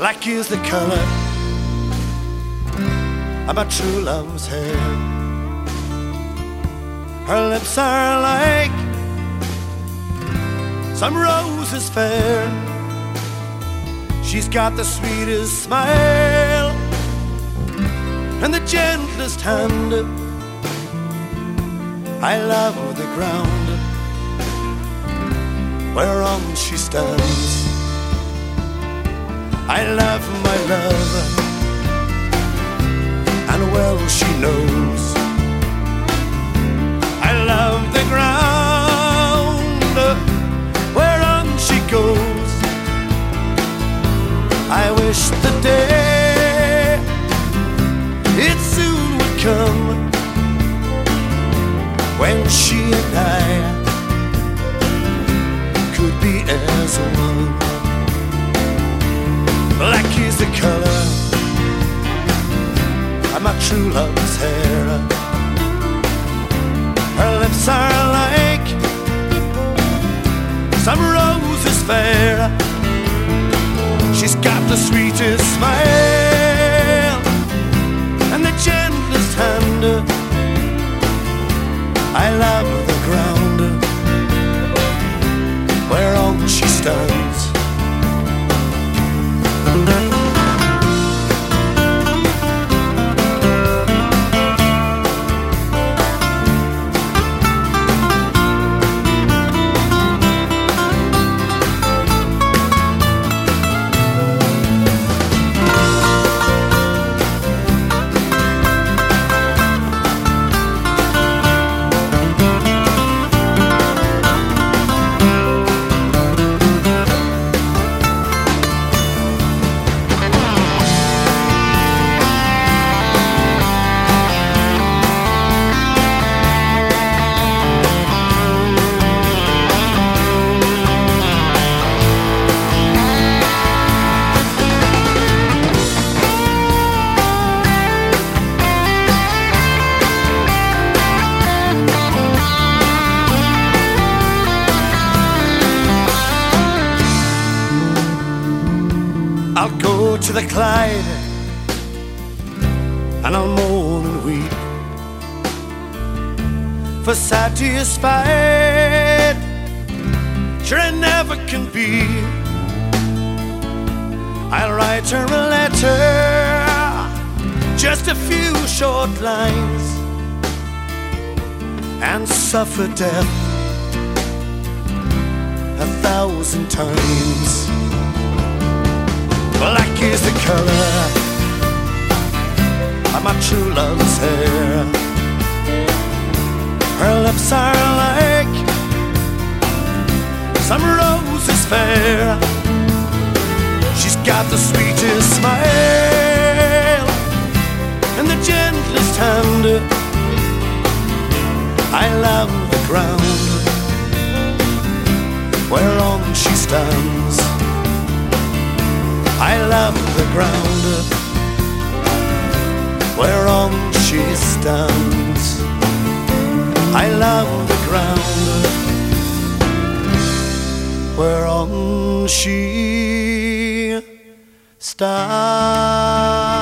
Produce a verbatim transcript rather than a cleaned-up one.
Black is the color of my true love's hair. Her lips are like some roses fair. She's got the sweetest smile and the gentlest hand. I love the ground whereon she stands. I love my love, and well she knows. I love the ground whereon she goes. I wish the day it soon would come when she and I could be as one. Black is the color of my true love's hair. Her lips are like some roses fair. She's got the sweetest smile and the gentlest hand. I love the ground whereon she stands. I'll go to the Clyde and I'll moan and weep, for satisfied sure I never can be. I'll write her a letter, just a few short lines, and suffer death a thousand times. Black is the color of my true love's hair. Her lips are like some roses fair. She's got the sweetest smile and the gentlest hand. I love the ground whereon she stands. I love the ground whereon she stands. I love the ground whereon she stands.